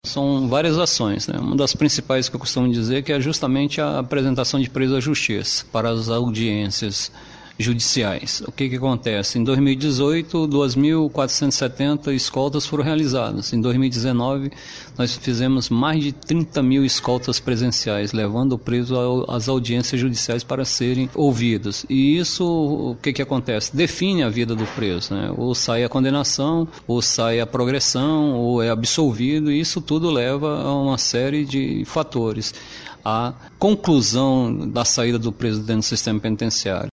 São várias ações, né? Uma das principais que eu costumo dizer que é justamente a apresentação de preso à justiça para as audiências judiciais. O que acontece? Em 2018, 2.470 escoltas foram realizadas. Em 2019, nós fizemos mais de 30 mil escoltas presenciais, levando o preso às audiências judiciais para serem ouvidos. E isso, o que acontece? Define a vida do preso, né? Ou sai a condenação, ou sai a progressão, ou é absolvido, e isso tudo leva a uma série de fatores. A conclusão da saída do preso dentro do sistema penitenciário.